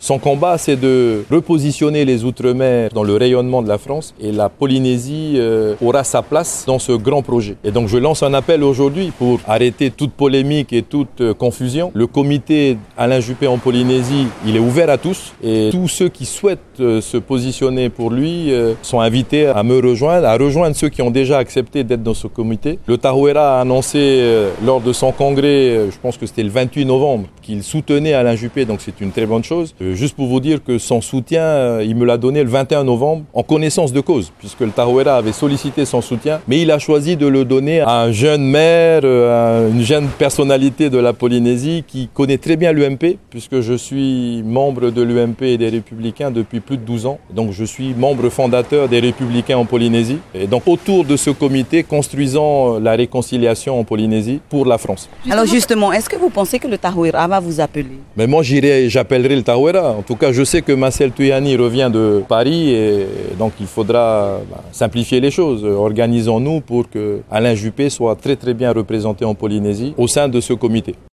Son combat, c'est de repositionner les Outre-mer dans le rayonnement de la France et la Polynésie aura sa place dans ce grand projet. Et donc je lance un appel aujourd'hui pour arrêter toute polémique et toute confusion. Le comité Alain Juppé en Polynésie, il est ouvert à tous et tous ceux qui souhaitent se positionner pour lui sont invités à me rejoindre, à rejoindre ceux qui ont déjà accepté d'être dans ce comité. Le Tarouéra a annoncé lors de son congrès, je pense que c'était le 28 novembre, qu'il soutenait Alain Juppé, donc c'est une très bonne chose. Juste pour vous dire que son soutien, il me l'a donné le 21 novembre en connaissance de cause, puisque le Tarouéra avait sollicité son soutien, mais il a choisi de le donner à un jeune maire, à une jeune personnalité de la Polynésie qui connaît très bien l'UMP, puisque je suis membre de l'UMP et des Républicains depuis plus de 12 ans. Donc je suis membre fondateur des Républicains en Polynésie. Et donc autour de ce comité, construisons la réconciliation en Polynésie pour la France. Alors justement, est-ce que vous pensez que le Tarouéra va vous appeler? Mais moi j'appellerai le Tarouéra. En tout cas, je sais que Marcel Tuyani revient de Paris et donc il faudra simplifier les choses. Organisons-nous pour que Alain Juppé soit très très bien représenté en Polynésie au sein de ce comité.